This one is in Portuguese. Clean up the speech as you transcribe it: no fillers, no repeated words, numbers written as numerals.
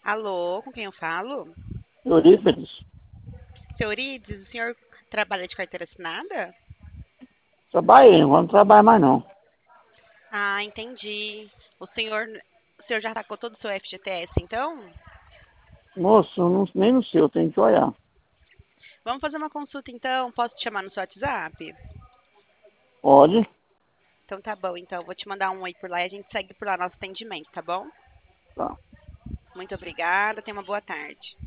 Alô, com quem eu falo? Eurípides, Seu Eurides, o senhor trabalha de carteira assinada? trabalhei, não vou trabalhar mais não. Ah, entendi. O senhor já tacou todo o seu FGTS, então? Moço, nem no seu, tem que olhar. Vamos fazer uma consulta, então. Posso te chamar no seu WhatsApp? Pode? Então tá bom, então. Vou te mandar um oi por lá e a gente segue por lá nosso atendimento, tá bom? Tá. Muito obrigada, tenha uma boa tarde.